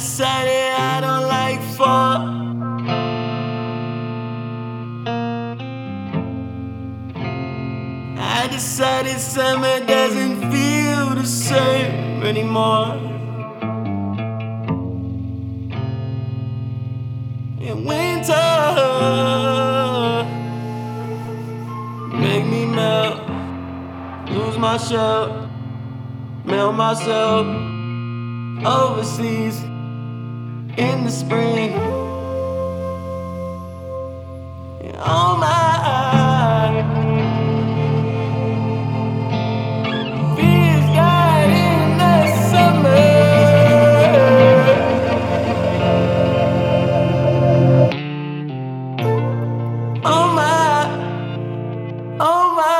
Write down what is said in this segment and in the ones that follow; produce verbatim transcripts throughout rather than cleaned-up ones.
decided I don't like fall. I decided summer doesn't feel the same anymore. In winter, make me melt, lose my shell, melt myself overseas in the spring. Oh my, feels God in the summer. Oh my, oh my,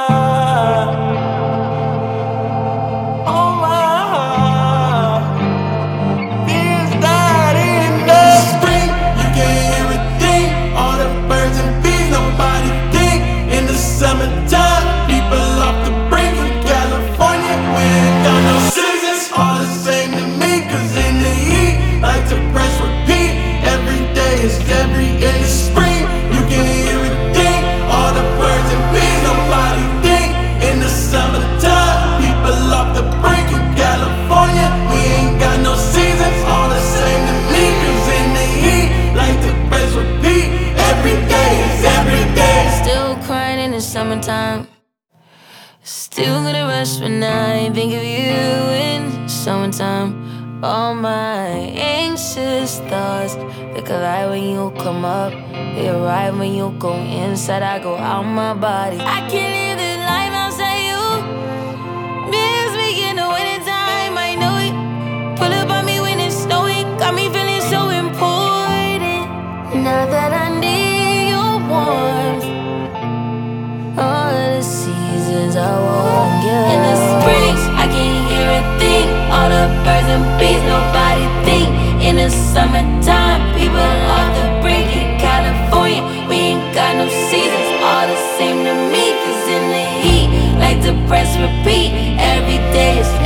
oh my, feels God in the spring. You can hear a thing, all the birds and bees, nobody think. In the summertime, people off the brink in California, we ain't got no seasons. All the same to me, cause in the heat, like to press repeat. Every day is every in the spring. You can hear a thing, all the birds and bees, nobody think. In the summertime, people off the brink in California, we ain't got no seasons. All the same to me, cause in the heat, like to press repeat. Every day is every day. Still crying in the summertime. Still gonna rush when I think of you in summertime. All my anxious thoughts, they collide when you come up. They arrive when you go inside, I go out my body. I can't live the life outside you. Miss me in the wintertime, I know it. Pull up on me when it's snowing, got me feeling so important. Now that I need your warmth, all the seasons I won't get. In the spring, I can't hear a thing. All the birds and bees, nobody think. In the summertime, people off the brink in California, we ain't got no seasons. All the same to me, cause in the heat, like to press repeat. Every day is